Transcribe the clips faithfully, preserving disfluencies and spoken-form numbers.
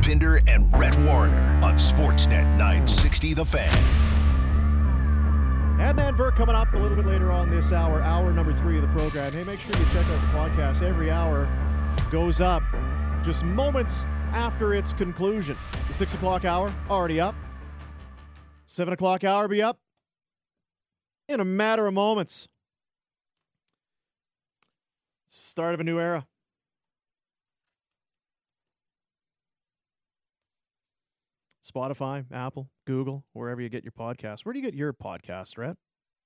Pinder and Rhett Warner on Sportsnet nine sixty The Fan. Adnan Burke coming up a little bit later on this hour, hour number three of the program. Hey, make sure you check out the podcast. Every hour goes up just moments after its conclusion. The six o'clock hour, already up. Seven o'clock hour, be up in a matter of moments. Start of a new era. Spotify, Apple, Google, wherever you get your podcasts. Where do you get your podcast, Rhett?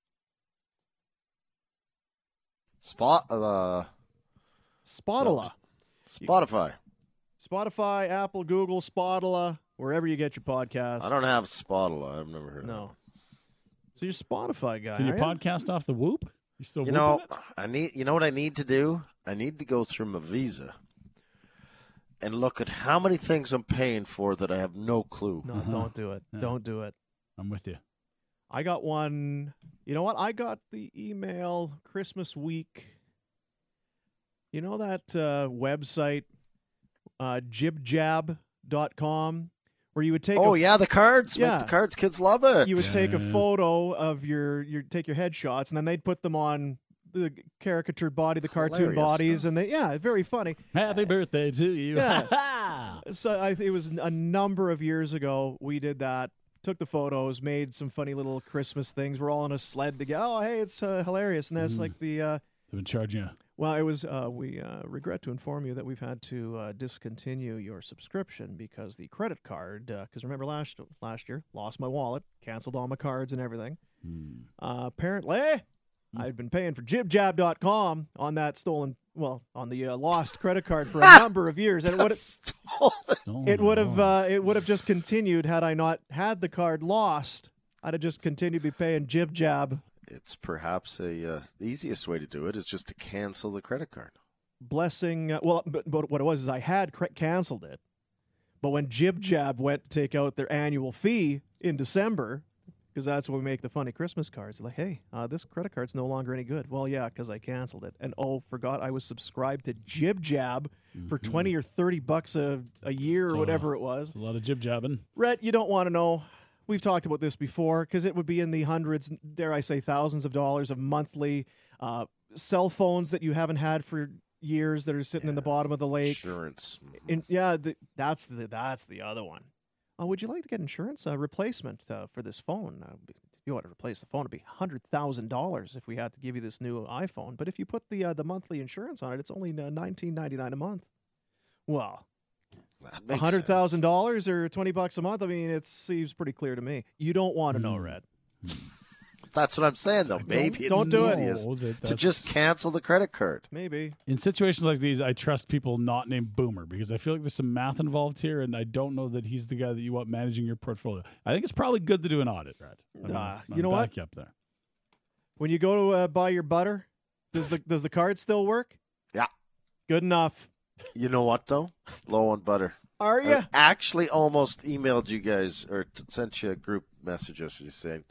Spot, uh, Spotula. Spotify. Spotify, Apple, Google, Spotula, wherever you get your podcasts. I don't have Spotula. I've never heard No. of it. So you're a Spotify guy. Can you are ya? podcast off the Whoop? You still You whooping know, it? I need. You know what I need to do? I need to go through my Visa and look at how many things I'm paying for that I have no clue. No, Uh-huh. don't do it. Yeah. Don't do it. I'm with you. I got one. You know what? I got the email Christmas week. You know that uh, website, uh, jib jab dot com, where you would take Oh a, yeah, the cards. Make Yeah. the cards. Kids love it. you would Yeah, take a yeah, yeah. photo of your, your take your headshots, and then they'd put them on the caricatured body, the cartoon Hilarious bodies, stuff. and they yeah, very funny. Happy birthday to you. Yeah. So I, it was a number of years ago. We did that. Took the photos, made some funny little Christmas things. We're all on a sled together. Oh, hey, it's uh, hilarious. And that's Mhm. like the, uh, They've been charging you. well, it was, uh, we uh, regret to inform you that we've had to uh, discontinue your subscription because the credit card, because remember last last year, lost my wallet, canceled all my cards and everything. Hmm. Uh, apparently, I'd been paying for jib jab dot com on that stolen, well, on the uh, lost credit card for a number of years. And it would Stolen. It would have uh, it would have just continued had I not had the card lost. I'd have just continued to be paying jib jab. It's perhaps a uh, the easiest way to do it is just to cancel the credit card. Blessing. Uh, well, but, but what it was is I had cr- canceled it, but when Jib Jab went to take out their annual fee in December, because that's when we make the funny Christmas cards, like, hey, uh, this credit card's no longer any good. Well, yeah, because I canceled it, and oh, forgot I was subscribed to Jib Jab for Mhm. twenty or thirty bucks a a year or So, whatever it was. It's a lot of jib jabbing. Rhett, you don't want to know. We've talked about this before because it would be in the hundreds, dare I say, thousands of dollars of monthly uh, cell phones that you haven't had for years that are sitting in the bottom of the lake. Insurance. In, yeah, the, that's the that's the other one. Oh, would you like to get insurance uh, replacement uh, for this phone? Uh, if you want to replace the phone, it'd be hundred thousand dollars if we had to give you this new iPhone. But if you put the uh, the monthly insurance on it, it's only uh, nineteen ninety nine a month. Well. That A makes hundred sense. thousand dollars or twenty bucks a month. I mean, it seems pretty clear to me. You don't want to know, Mm. Red. That's what I'm saying, though. Maybe it's don't do it. easiest No, that- to that's- just cancel the credit card. Maybe. In situations like these, I trust people not named Boomer because I feel like there's some math involved here, and I don't know that he's the guy that you want managing your portfolio. I think it's probably good to do an audit, Brad. I'm Nah, gonna- you know I'm what? back you up there. When you go to uh, buy your butter, does the does the card still work? Yeah. Good enough. You know what, though? Low on butter. Are you? I actually almost emailed you guys or t- sent you a group message yesterday saying,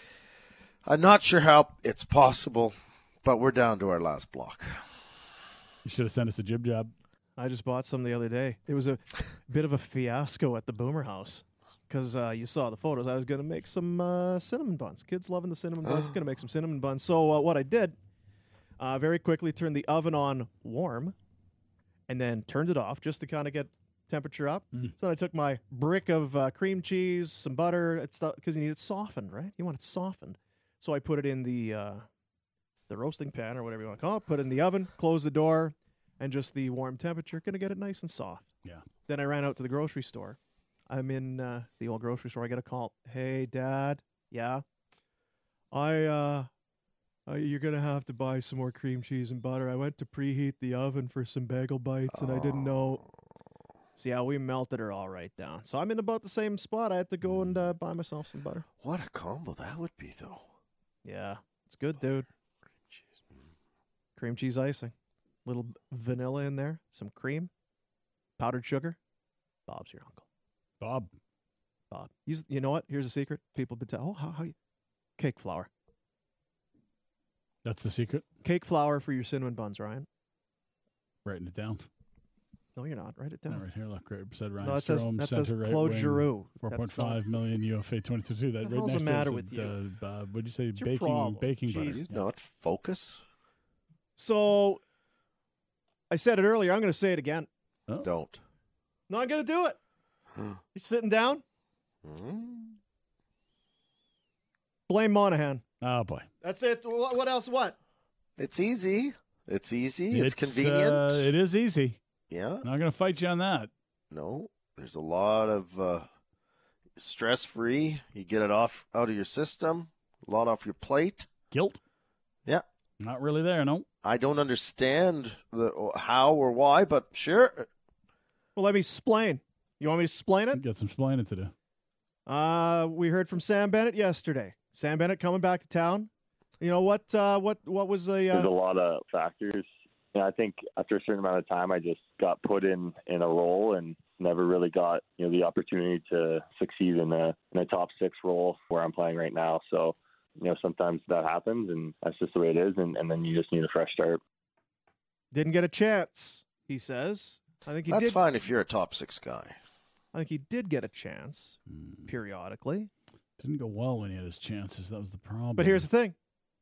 I'm not sure how it's possible, but we're down to our last block. You should have sent us a jib jab. I just bought some the other day. It was a bit of a fiasco at the Boomer House because uh, you saw the photos. I was going to make some uh, cinnamon buns. Kids loving the cinnamon buns. Going to make some cinnamon buns. So uh, what I did, uh, very quickly turned the oven on warm and then turned it off just to kind of get temperature up. Mm. So then I took my brick of uh, cream cheese, some butter, it's because you need it softened, right? You want it softened. So I put it in the uh, the roasting pan or whatever you want to call it, put it in the oven, close the door, and just the warm temperature, going to get it nice and soft. Yeah. Then I ran out to the grocery store. I'm in uh, the old grocery store. I get a call. Hey, Dad. Yeah? I, uh, uh, you're going to have to buy some more cream cheese and butter. I went to preheat the oven for some bagel bites, and I didn't know. See how we melted her all right down. So I'm in about the same spot. I had to go and uh, buy myself some butter. What a combo that would be, though. Yeah, it's good, dude. Cream cheese icing. Little vanilla in there. Some cream. Powdered sugar. Bob's your uncle. Bob. Bob. Use, you know what? Here's a secret. People been tell. Oh, how, how you? Cake flour. That's the secret. Cake flour for your cinnamon buns, Ryan. Writing it down. No, you're not. Write it Oh, down. right here, look, right beside Ryan No, that says Strome, that says center right Claude wing, Giroux. four point That's not- five million U F A twenty twenty-two. That What the right hell's next the to matter it, with uh, uh, what'd you say? What's your baking, problem? baking butter. Jeez. You not focus. So, I said it earlier. I'm going to say it again. Oh. Don't. No, I'm going to do it. Hmm. You sitting down? Mm. Blame Monahan. Oh boy, That's it. What what else? What? It's easy. It's easy. It's, uh, convenient. it is easy. yeah. Not going to fight you on that. No. There's a lot of uh, stress free. You get it off out of your system. A lot off your plate. Guilt? Yeah. Not really there. No. I don't understand the how or why, but sure. Well, let me explain. You want me to explain it? Got some explaining to do. Uh, we heard from Sam Bennett yesterday. Sam Bennett coming back to town. You know what? Uh, what? What was the? There's a Uh, lot of factors. And I think after a certain amount of time, I just got put in, in a role and never really got you know the opportunity to succeed in a in a top six role where I'm playing right now. So you know sometimes that happens, and that's just the way it is. And, and then you just need a fresh start. didn't get a chance. He says. I think he That's did. fine if you're a top six guy. I think he did get a chance Mm. periodically. Didn't go well when he had his chances. That was the problem. But here's the thing.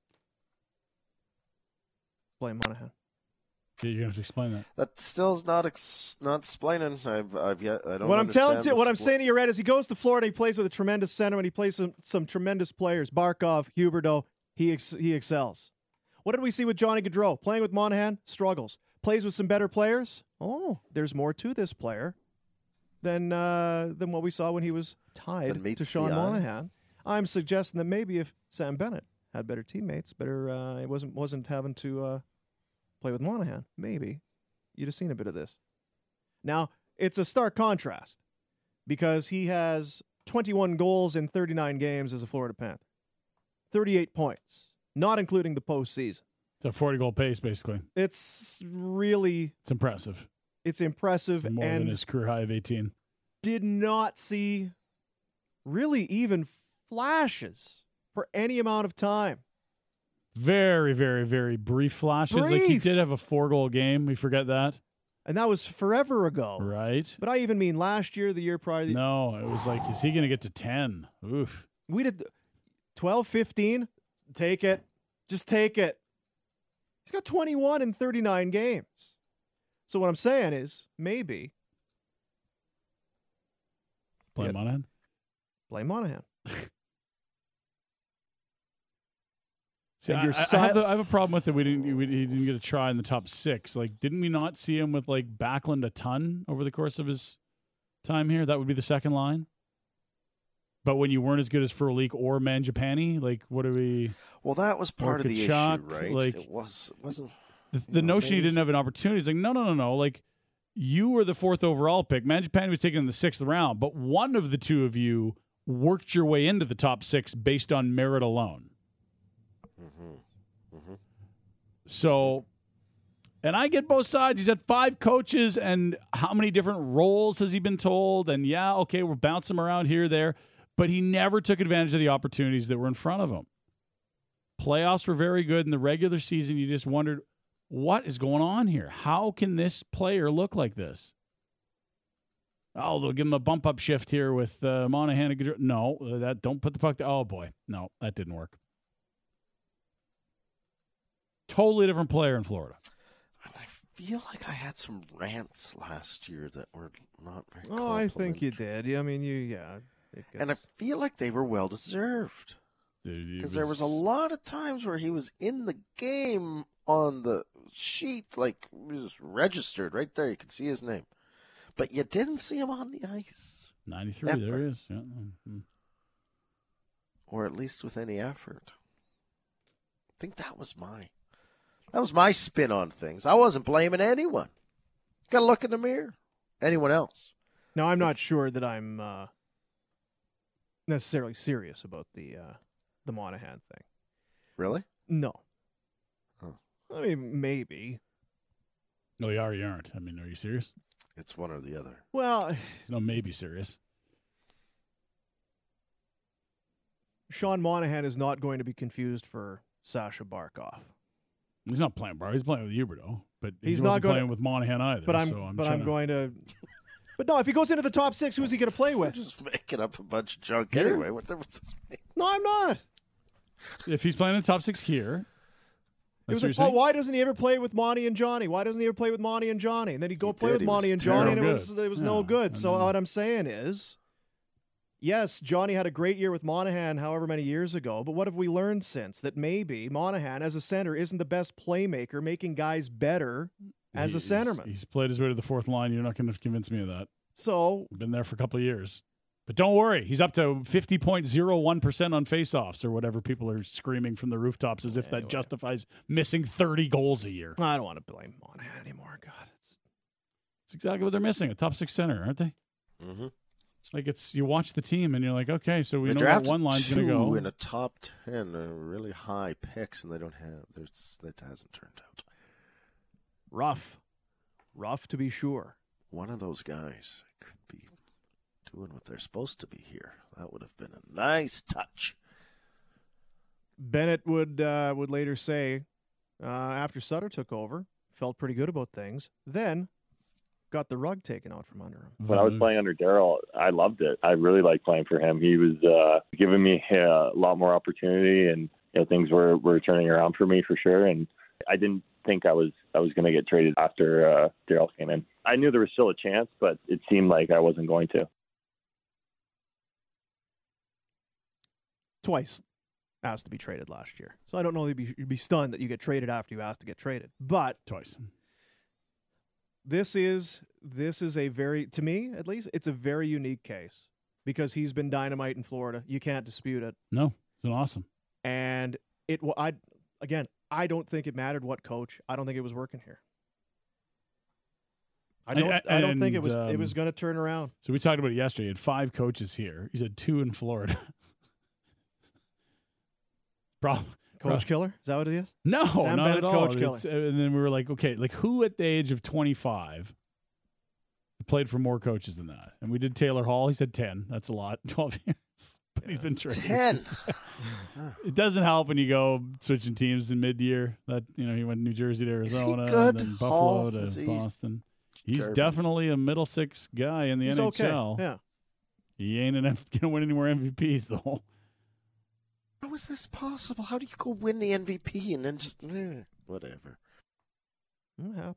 Blame Monahan. Yeah, you're gonna have to explain that. That still's not ex- not explaining. I've I've yet I don't. What I'm telling understand you, what the I'm spl- saying to you, Red, is he goes to Florida. He plays with a tremendous center, and he plays some, some tremendous players. Barkov, Huberdeau, he ex- he excels. What did we see with Johnny Gaudreau? Playing with Monahan, struggles. Plays with some better players. Oh, there's more to this player than uh, than what we saw when he was tied Than meets to the Sean eye. Monahan. I'm suggesting that maybe if Sam Bennett had better teammates, better, uh, he wasn't wasn't having to uh, play with Monahan, maybe you'd have seen a bit of this. Now, it's a stark contrast because he has twenty-one goals in thirty-nine games as a Florida Panther, thirty-eight points, not including the postseason. It's a forty goal pace, basically. It's really, It's impressive. it's impressive, It's more and than his career high of eighteen. did not see really even flashes for any amount of time. Very, very, very brief flashes. Like he Brief. did have a four goal game. We forget that, And that was forever ago. right? But I even mean last year, the year prior. the- No, it was like, is he going to get to ten? Oof. We did twelve, fifteen. Take it. Just take it. He's got twenty-one in thirty-nine games. So what I'm saying is maybe Play Yeah. Monahan. blame Monahan. See, And I, you're I, I, sil- have the, I have a problem with it. We didn't. We, he didn't get a try in the top six. Like, didn't we not see him with like Backlund a ton over the course of his time here? That would be the second line. But when you weren't as good as Furlik or Mangiapane, like, what are we? Well, that was part of the Kachuk, issue, right? like- it was it wasn't. The, the know, notion he maybe- didn't have an opportunity is like, no, no, no, no. Like, you were the fourth overall pick. Mangiapane was taken in the sixth round, but one of the two of you worked your way into the top six based on merit alone. Mm-hmm. Mm-hmm. So, and I get both sides. He's had five coaches, and how many different roles has he been told? And yeah, okay, we'll bounce him around here, there, but he never took advantage of the opportunities that were in front of him. Playoffs were very good. In the regular season, you just wondered, what is going on here? How can this player look like this? Oh, they'll give him a bump up shift here with uh, Monahan. and Gaudreau. No, uh, that don't put the puck. To, oh boy, no, that didn't work. Totally different player in Florida. And I feel like I had some rants last year that were not very. Oh, I think you complimentary. did. I mean, you, yeah. it And I gets- feel like they were well deserved Dude, it because there was a lot of times where he was in the game on the sheet, like it was registered right there. You could see his name, but you didn't see him on the ice, ninety-three. There he is. Yeah. Mhm. or at least with any effort. I think that was my that was my spin on things. I wasn't blaming anyone. Got to look in the mirror. Anyone else? Now, I'm not sure that I'm uh, necessarily serious about the uh, the Monahan thing. Really? No. Oh. I mean, maybe. No, you are. You aren't. I mean, are you serious? It's one or the other. Well, No, maybe serious. Sean Monahan is not going to be confused for Sasha Barkov. He's not playing Bar. He's playing with Huberdeau, but He's he not wasn't gonna- playing with Monahan either. But I'm, so I'm but trying I'm to- going to. But no, if he goes into the top six, who's he going to play with? Just making up a bunch of junk Here? anyway. What difference does it make? No, I'm not. If he's playing in the top six here, It was that's like, what oh, you're saying? why doesn't he ever play with Monty and Johnny? Why doesn't he ever play with Monty and Johnny? And then he'd go He play did. with He Monty was and Johnny, and it terrible. was it was Yeah, no good. I So mean- what I'm saying is, yes, Johnny had a great year with Monahan, however many years ago. But what have we learned since? That maybe Monahan, as a center, isn't the best playmaker, making guys better as a He's- centerman. He's played his way to the fourth line. You're not going to convince me of that. So I've been there for a couple of years. But don't worry, he's up to fifty point zero one percent on faceoffs or whatever people are screaming from the rooftops as if Anyway. that justifies missing thirty goals a year. I don't want to blame Monahan anymore. God, it's, That's exactly what they're missing, a top six center, aren't they? Mm-hmm. Like it's you watch the team and you're like, okay, so we They know that drafted one line's two going to go. in a top ten, uh, really high picks, and they don't have. There's, that hasn't turned out. rough, rough to be sure. One of those guys could be doing what they're supposed to be here. That would have been a nice touch. Bennett would uh, would later say, uh, after Sutter took over, felt pretty good about things. Then got the rug taken out from under him. When I was playing under Daryl, I loved it. I really liked playing for him. He was uh, giving me a lot more opportunity, and you know things were, were turning around for me for sure. And I didn't think I was I was going to get traded after uh, Daryl came in. I knew there was still a chance, but it seemed like I wasn't going to. Twice asked to be traded last year. So I don't know if you'd be, you'd be stunned that you get traded after you asked to get traded. But Twice. this is this is a very, to me at least, it's a very unique case because he's been dynamite in Florida. You can't dispute it. No, it's been awesome. And it, wa- I again, I don't think it mattered what coach. I don't think it was working here. I don't. I, I- don't think it and, was. um, it was going to turn around. So we talked about it yesterday. He had five coaches here. He's had two in Florida. Problem. Coach killer? Is that what it is? No, Sam not Bennett, at all. coach It's- And then we were like, okay, like who at the age of twenty-five played for more coaches than that? And we did Taylor Hall. He said ten. That's a lot. twelve years. But he's been traded. Ten. It doesn't help when you go switching teams in mid-year. That you know, he went New Jersey to Is he Arizona, good? and then Buffalo Hall? to Is he- Boston. He's Garbage. definitely a middle six guy in the He's N H L. okay. Yeah. He ain't going to win any more M V Ps though. How is this possible? How do you go win the M V P and then just eh, whatever? It happens.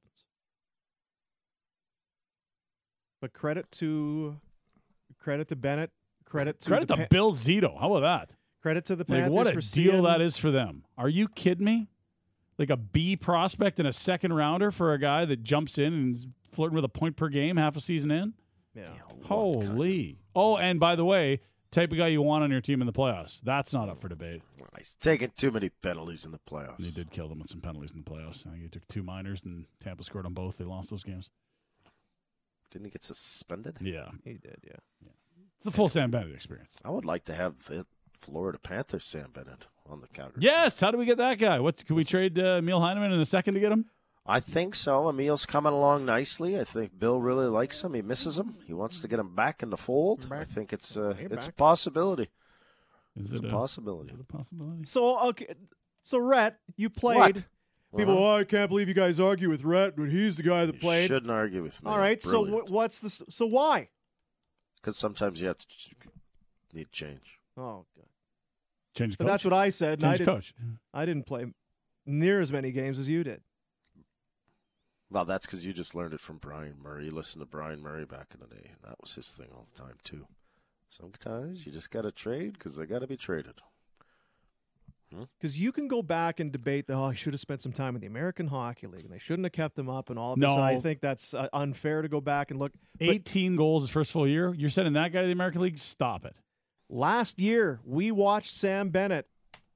But credit to credit to Bennett. Credit to Credit the to Pa- Bill Zito. How about that? credit to the Like, Panthers what a for deal seeing, that is for them. Are you kidding me? Like a B prospect and a second rounder for a guy that jumps in and is flirting with a point per game half a season in? Yeah. Holy. Oh, and by the way, type of guy you want on your team in the playoffs. That's not up for debate. He's taking too many penalties in the playoffs. They did kill them with some penalties in the playoffs. I think he took two minors and Tampa scored on both. They lost those games. Didn't he get suspended? Yeah. He did. Yeah. It's the full Sam Bennett experience. I would like to have the Florida Panthers Sam Bennett on the counter. Yes. How do we get that guy? What's Can we trade uh, Emil Heineman in a second to get him? I think so. Emil's coming along nicely. I think Bill really likes him. He misses him. He wants to get him back in the fold. I think it's uh, Hey, it's a back. possibility. Is It's it a possibility. Is it a possibility? So okay. So Rhett, you played. What? People, Well, oh, I can't believe you guys argue with Rhett, but he's the guy that you played. shouldn't argue with me. All right. So wh- what's the? s- So why? Because sometimes you have to ch- need change. Oh, God. Change But coach. that's what I said. And I Change didn't. coach. I didn't play near as many games as you did. Well, that's because you just learned it from Brian Murray. You listened to Brian Murray back in the day, and that was his thing all the time, too. Sometimes you just got to trade because they got to be traded. Because you can go back and debate that, oh, I should have spent some time in the American Hockey League, and they shouldn't have kept him up and all of this. No. And I think that's uh, unfair to go back and look. But eighteen goals his first full year. You're sending that guy to the American League? Stop it. last year, we watched Sam Bennett,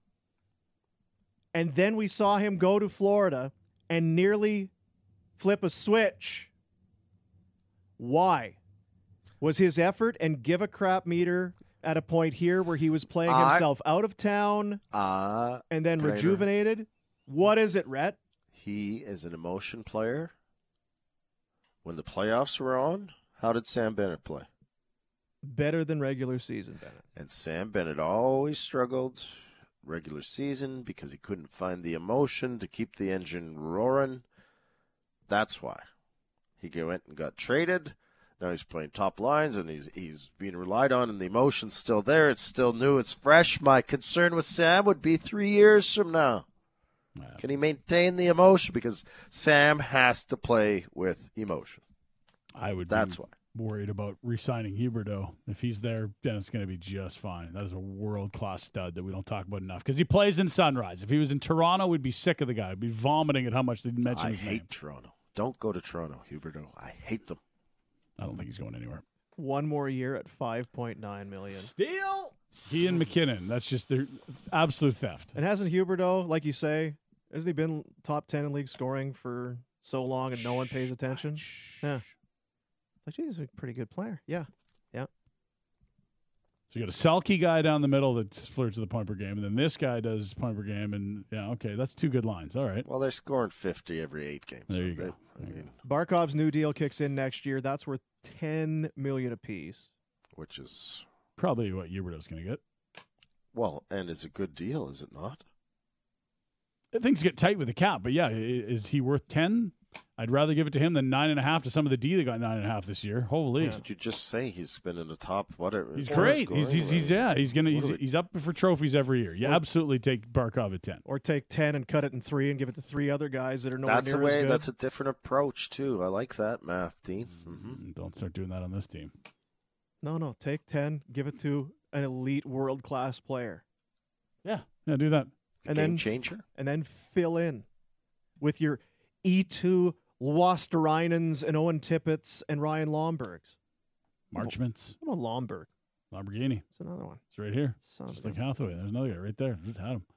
and then we saw him go to Florida and nearly flip a switch. Why? Was his effort and give a crap meter at a point here where he was playing I- himself out of town Uh, and then Trainer. rejuvenated? What is it, Rhett? he is an emotion player. When the playoffs were on, how did Sam Bennett play? Better than regular season Bennett. And Sam Bennett always struggled regular season because he couldn't find the emotion to keep the engine roaring. That's why. He went and got traded. Now he's playing top lines, and he's he's being relied on, and the emotion's still there. It's still new. It's fresh. My concern with Sam would be three years from now. Yeah. Can he maintain the emotion? Because Sam has to play with emotion. I would That's be why. worried about re-signing Huberdeau. If he's there, then it's going to be just fine. That is a world-class stud that we don't talk about enough because he plays in Sunrise. If he was in Toronto, we'd be sick of the guy. We'd be vomiting at how much they mention I his hate name. Toronto. Don't go to Toronto, Huberdeau. I hate them. I don't think he's going anywhere. One more year at five point nine million. Steal. He and McKinnon. That's just their absolute theft. And hasn't Huberdeau, like you say, hasn't he been top ten in league scoring for so long and no one pays attention? Yeah. Like, geez, he's a pretty good player. Yeah. Yeah. So you got a Selke guy down the middle that flirts with the point per game, and then this guy does point per game, and yeah, okay, that's two good lines. All right. Well, they're scoring fifty every eight games. There you so go. they- I mean, Barkov's new deal kicks in next year. That's worth ten million apiece. which is, Probably what Huberdeau's going to get. well, and is a good deal, is it not? Things get tight with the cap, but yeah, i- is he worth ten? I'd rather give it to him than nine and a half to some of the D that got nine and a half this year. Holy, Did you just say he's been in the top, whatever? he's scoring, great. He's he's, he's yeah, he's gonna What he's, are we- he's up for trophies every year. You absolutely take Barkov at ten. Or take ten and cut it in three and give it to three other guys that are nowhere That's near the way. as good. That's a different approach too. I like that math, Dean. hmm Mm, Don't start doing that on this team. No, no. Take ten, give it to an elite world class player. Yeah, yeah, do that. And Game then changer. and then fill in with your E two Wosterainens and Owen Tippett's and Ryan Lombergs. Marchments, How about Lomberg? Lamborghini. It's another one. It's right here, Son of just a like gun. Hathaway. There's another guy right there. Just had him.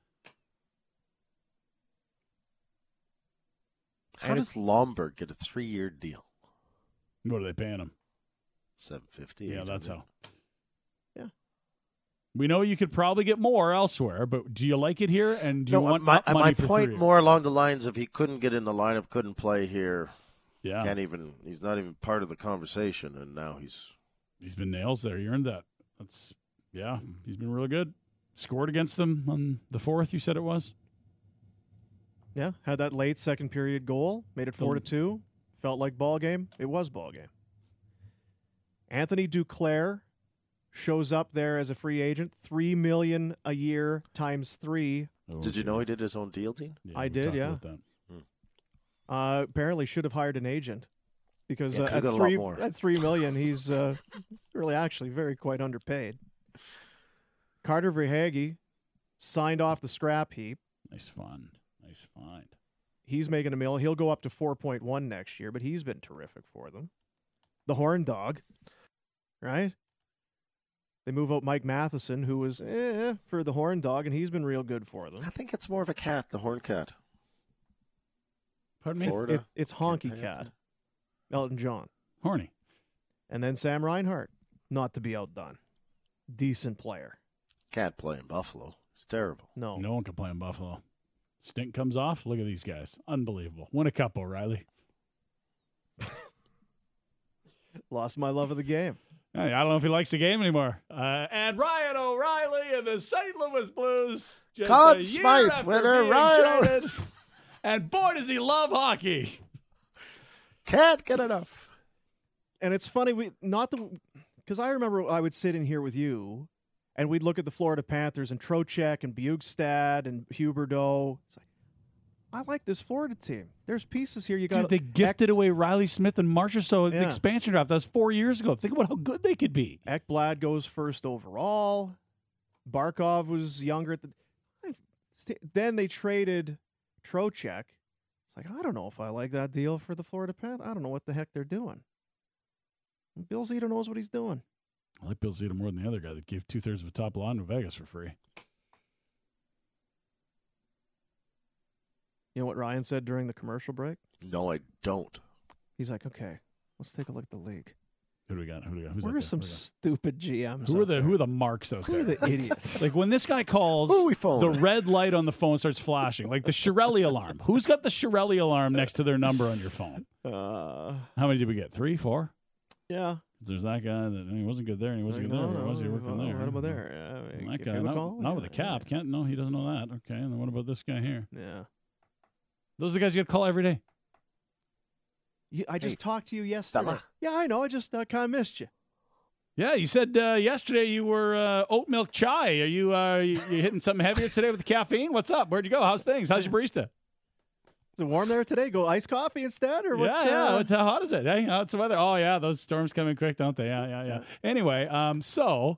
How And does Lomberg get a three-year deal? What are they paying him? Seven fifty. Yeah, that's how. Yeah. We know you could probably get more elsewhere, but do you like it here? And do you No, want my up money my for point three? more along the lines of he couldn't get in the lineup, couldn't play here, Yeah, can't even. He's not even part of the conversation, and now he's. he's been nails there. You earned that. That's yeah. He's been really good. Scored against them on the fourth. You said it was. Yeah, had that late second period goal, made it four to two. Felt like ball game. It was ball game. Anthony Duclair shows up there as a free agent, three million a year times three. Oh, Did you dear. know he did his own deal, Dean? Yeah, I we did, talked yeah. about that. Uh, apparently, should have hired an agent because Yeah, uh, could've at got a lot three more. at three million, he's uh, really actually very quite underpaid. Carter Verhaeghe signed off the scrap heap. Nice find. Nice find. He's making a mill. He'll go up to four point one next year, but he's been terrific for them. The Horn Dog, right? They move out Mike Matheson, who was eh, for the Horn Dog, and he's been real good for them. I think it's more of a cat, the horn cat. Pardon me. Florida. It, it's Honky Can't Cat, have Elton John. Horny. And then Sam Reinhart, not to be outdone. Decent player. Can't play in Buffalo. It's terrible. No. No one can play in Buffalo. Stink comes off. Look at these guys. Unbelievable. Win a cup, O'Reilly. Lost my love of the game. Hey, I don't know if he likes the game anymore. Uh, and Ryan O'Reilly and the Saint Louis Blues. Just Conn a year Smythe after winner, being Ryan O- traded. And boy, does he love hockey. Can't get enough. And it's funny, we not the because I remember I would sit in here with you, and we'd look at the Florida Panthers and Trocheck and Bjugstad and Huberdeau. It's like, I like this Florida team. There's pieces here. You got Dude, they gifted away Riley Smith and Marchessault at the Yeah. expansion draft. That was four years ago. Think about how good they could be. Ekblad goes first overall. Barkov was younger at the. Then they traded Trocheck. It's like I don't know if I like that deal for the Florida Panthers. I don't know what the heck they're doing. Bill Zito knows what he's doing. I like Bill Zito more than the other guy that gave two thirds of a top line to Vegas for free. You know what Ryan said during the commercial break? No, I don't. He's like, okay, let's take a look at the league. Who do we got? Who do we got? Who's Where out are there? some Who, we got? stupid G Ms? Who are out the there? who are the marks out Who are there? the idiots? Like when this guy calls, Who are we phoning? the red light on the phone starts flashing, like the Shirelli alarm. Who's got the Shirelli alarm next to their number on your phone? uh, How many did we get? Three, four? yeah. There's that guy that he wasn't good there, and he wasn't Like, good no, there. no, Was he working no, there? Right over there. Yeah, that Give guy. him a Not, call? not with Yeah, a cap. Can't. No, he doesn't know that. Okay. And then what about this guy here? Yeah. Those are the guys you get to call every day. You, I just Hey, talked to you yesterday. fella. Yeah, I know. I just uh, kind of missed you. Yeah, you said uh, yesterday you were uh, oat milk chai. Are you, uh, you you hitting something heavier today with the caffeine? What's up? Where'd you go? How's things? How's your barista? Is it warm there today? Go iced coffee instead, or what? Yeah, yeah. uh, What's, how hot is it? Hey, how's the weather? Oh, yeah, those storms come in quick, don't they? Yeah, yeah, yeah. Anyway, um, so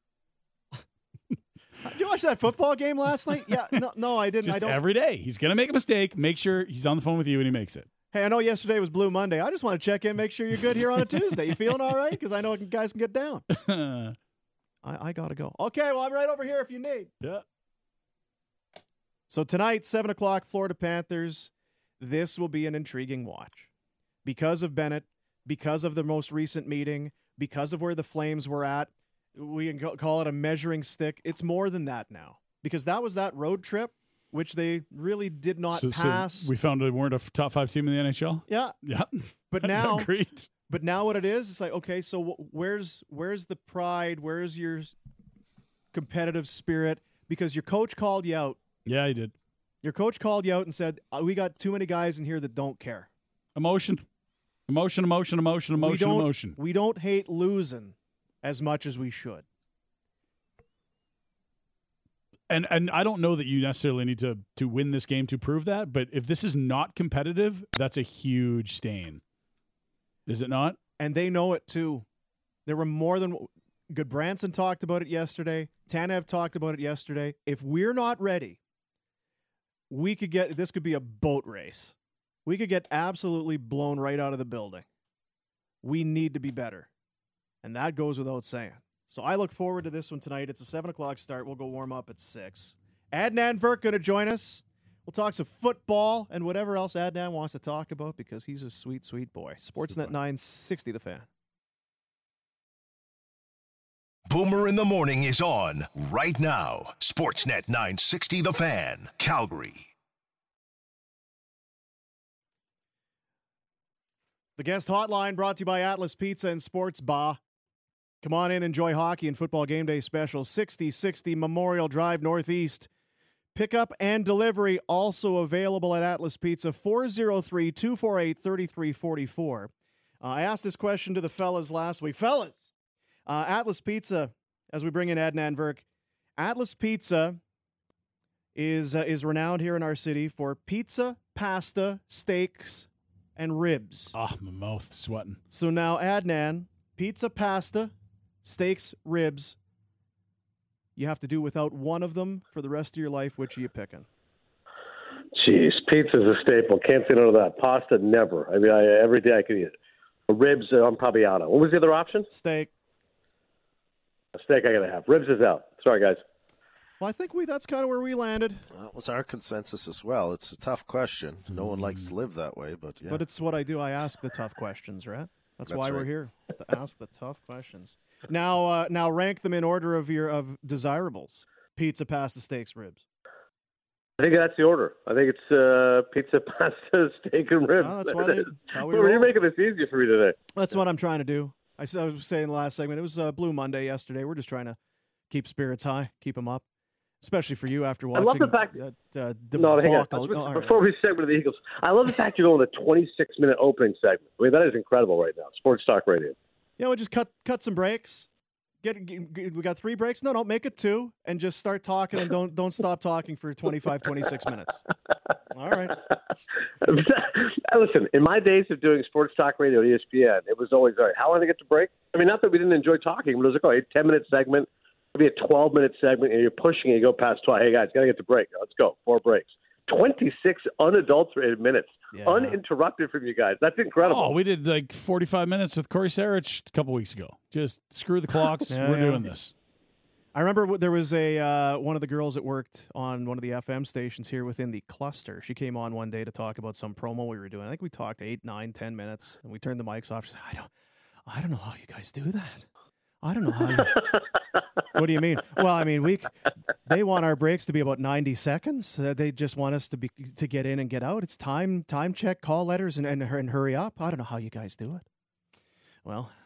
Did you watch that football game last night? Yeah, no, no, I didn't. I just don't. every day he's gonna make a mistake. Make sure he's on the phone with you when he makes it. Hey, I know yesterday was Blue Monday. I just want to check in, make sure you're good here on a Tuesday. You feeling all right? Because I know guys can get down. I, I gotta go. Okay, well I'm right over here if you need. Yeah. So tonight, seven o'clock, Florida Panthers. This will be an intriguing watch because of Bennett, because of the most recent meeting, because of where the Flames were at. We can call it a measuring stick. It's more than that now because that was that road trip, which they really did not So, so pass. we found they weren't a f- top five team in the N H L. yeah, Yeah. but now, Agreed. but now what it is, it's like, okay, so wh- where's where's the pride? Where's your competitive spirit? Because your coach called you out. Yeah, he did. Your coach called you out and said, uh, we got too many guys in here that don't care. Emotion, emotion, emotion, emotion, we emotion, don't, emotion. We don't hate losing as much as we should. And and I don't know that you necessarily need to to win this game to prove that, but if this is not competitive, that's a huge stain. Is it not? And they know it too. There were more than Goodbranson talked about it yesterday. Tanev talked about it yesterday. If we're not ready, we could get this could be a boat race. We could get absolutely blown right out of the building. We need to be better. And that goes without saying. So I look forward to this one tonight. It's a seven o'clock start. We'll go warm up at six. Adnan Virk going to join us. We'll talk some football and whatever else Adnan wants to talk about because he's a sweet, sweet boy. Sportsnet nine sixty, The Fan. Boomer in the Morning is on right now. Sportsnet nine sixty The Fan, Calgary. The guest hotline brought to you by Atlas Pizza and Sports Bar. Come on in, enjoy hockey and football game day specials. sixty sixty Memorial Drive Northeast. Pickup and delivery also available at Atlas Pizza, four oh three, two four eight, three three four four. Uh, I asked this question to the fellas last week. Fellas, uh, Atlas Pizza, as we bring in Adnan Virk, Atlas Pizza is, uh, is renowned here in our city for pizza, pasta, steaks, and ribs. Ah, my mouth sweating. So now, Adnan, pizza, pasta, steaks, ribs. You have to do without one of them for the rest of your life. Which are you picking? Jeez, pizza's a staple. Can't say no to that. Pasta, never. I mean, I, every day I can eat it. Ribs, uh, I'm probably out of. What was the other option? Steak. A steak I gotta have. Ribs is out. Sorry, guys. Well, I think we that's kind of where we landed. That was our consensus as well. It's a tough question. No one likes to live that way, but yeah. But it's what I do. I ask the tough questions, right? That's, That's why we're right. here, is to ask the tough questions. Now, uh, now rank them in order of your of desirables: pizza, pasta, steaks, ribs. I think that's the order. I think it's uh, pizza, pasta, steak, and ribs. Oh, that's why There they, it is. that's how we Well, you're roll. making this easier for me today. That's what I'm trying to do. I s- I was saying in the last segment, it was uh, Blue Monday yesterday. We're just trying to keep spirits high, keep them up, especially for you after I watching love the fact- that uh, No, hang on. debacle. Oh, all right. Before we segue to the Eagles, I love the fact you're going with a twenty-six minute opening segment. I mean, that is incredible right now. Sports Talk Radio. Yeah, we just cut cut some breaks. Get, get, get- we got three breaks. No, no, make it two, and just start talking, and don't don't stop talking for twenty-five, twenty-six minutes. All right. Listen, in my days of doing Sports Talk Radio at E S P N, it was always, all right, how long to get to break? I mean, not that we didn't enjoy talking, but it was like, all right, ten minute segment, maybe a twelve minute segment, and you're pushing it, you go past twelve. Hey, guys, got to get to break. Let's go. Four breaks. twenty-six unadulterated minutes, Yeah. uninterrupted from you guys. That's incredible. Oh, we did like forty-five minutes with Corey Sarich a couple weeks ago. Just screw the clocks. Yeah, We're yeah. doing this. I remember w- there was a uh, one of the girls that worked on one of the F M stations here within the cluster. She came on one day to talk about some promo we were doing. I think we talked eight, nine, ten minutes, and we turned the mics off. She said, "I don't, I don't know how you guys do that. I don't know how." You... What do you mean? Well, I mean, we c- they want our breaks to be about ninety seconds. Uh, they just want us to be to get in and get out. It's time time check, call letters, and and, and hurry up. I don't know how you guys do it. Well.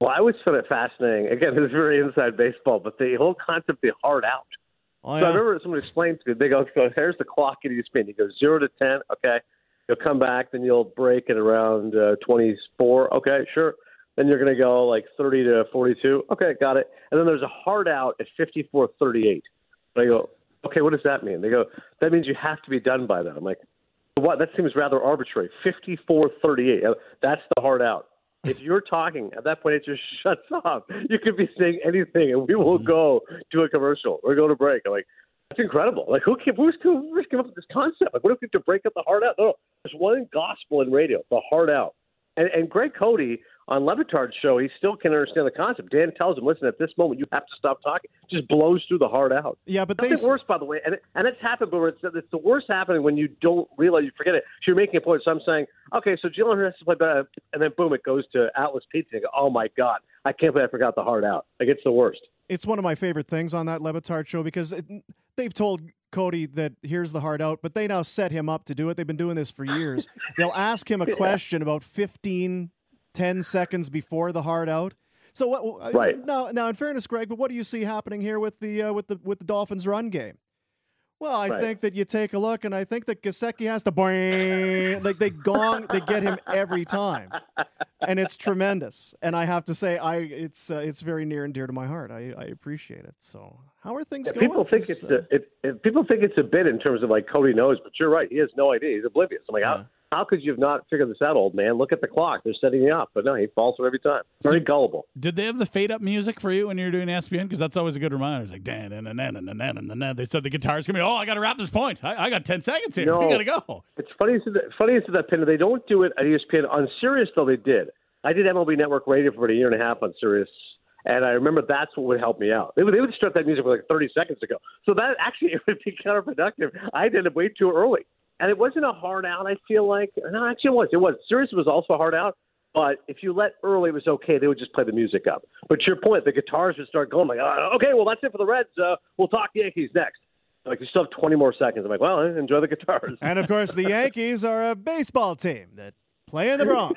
Well, I always found it fascinating. Again, this is very inside baseball, but the whole concept of the hard out. Oh, So yeah. I remember someone explained to me, they go, so here's the clock at E S P N. You go zero to ten, okay. You'll come back, then you'll break at around uh, twenty-four, okay, sure. Then you're going to go like thirty to forty-two, okay, got it. And then there's a hard out at fifty-four thirty-eight. I go, okay, what does that mean? They go, that means you have to be done by then. I'm like, what? That seems rather arbitrary. fifty-four thirty-eight, that's the hard out. If you're talking, at that point, it just shuts off. You could be saying anything, and we will go to a commercial or go to break. I'm like, that's incredible. Like, who came, who's, who's came up with this concept? Like, what if we have to break up the hard out? No, no. There's one gospel in radio, the hard out. And, and Greg Cody on Levitard's show, he still can understand the concept. Dan tells him, listen, at this moment, you have to stop talking. Just blows through the hard out. Yeah, but Nothing they worse, by the way, and, it, and it's happened, but it's, it's the worst happening when you don't realize you forget it. So you're making a point. So I'm saying, okay, so Jalen Hurts has to play better, and then boom, it goes to Atlas Pizza. And go, oh my God, I can't believe I forgot the hard out. Like, it's the worst. It's one of my favorite things on that Levitard show because it, they've told Cody that here's the hard out, but they now set him up to do it. They've been doing this for years. They'll ask him a Yeah. question about fifteen, ten seconds before the hard out. So what? Right. Now, now, in fairness, Greg, but what do you see happening here with the uh, with the with the Dolphins' run game? Well, I Right. think that you take a look, and I think that Gesicki has to boing, like they gong, they get him every time, and it's tremendous. And I have to say, I it's uh, it's very near and dear to my heart. I, I appreciate it. So, how are things Yeah, going? people think 'Cause, it's uh, a, it, it, people think it's a bit in terms of like Cody knows, but you're right. He has no idea. He's oblivious. I'm like, Yeah. how, how could you have not figured this out, old man? Look at the clock. They're setting you up. But no, he falls for it every time. Very gullible. Did they have the fade up music for you when you were doing E S P N? Because that's always a good reminder. It's like, dan, dan, dan, dan, dan, dan, dan, dan. They said the guitar's going to be, oh, I got to wrap this point. I, I got ten seconds here. No. We got to go. It's funny as to that, funny as to that, Pin. They don't do it at E S P N. On Sirius, though, they did. I did M L B Network Radio for about a year and a half on Sirius, and I remember that's what would help me out. They would, they would start that music like thirty seconds ago. So that actually it would be counterproductive. I did it way too early. And it wasn't a hard out, I feel like. No, actually it was. It was. Sirius was also a hard out. But if you let early, it was okay. They would just play the music up. But to your point, the guitars would start going like, oh, okay, well, that's it for the Reds. Uh, we'll talk Yankees next. Like, you still have twenty more seconds. I'm like, well, enjoy the guitars. And of course, the Yankees are a baseball team that play in the Bronx